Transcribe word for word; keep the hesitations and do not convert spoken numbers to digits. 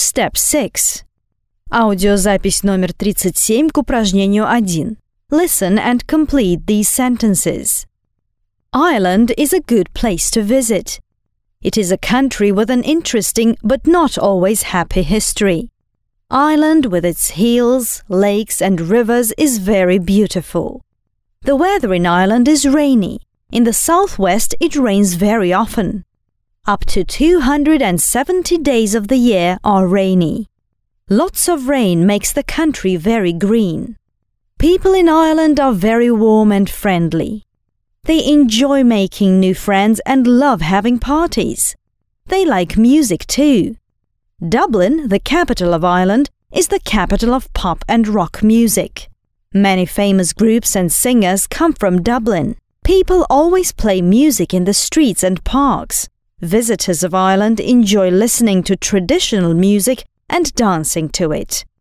Step six. Аудиозапись номер тридцать семь к упражнению один. Listen and complete these sentences. Ireland is a good place to visit. It is a country with an interesting but not always happy history. Ireland, with its hills, lakes and rivers, is very beautiful. The weather in Ireland is rainy. In the southwest, it rains very often. Up to two hundred seventy days of the year are rainy. Lots of rain makes the country very green. People in Ireland are very warm and friendly. They enjoy making new friends and love having parties. They like music too. Dublin, the capital of Ireland, is the capital of pop and rock music. Many famous groups and singers come from Dublin. People always play music in the streets and parks. Visitors of Ireland enjoy listening to traditional music and dancing to it.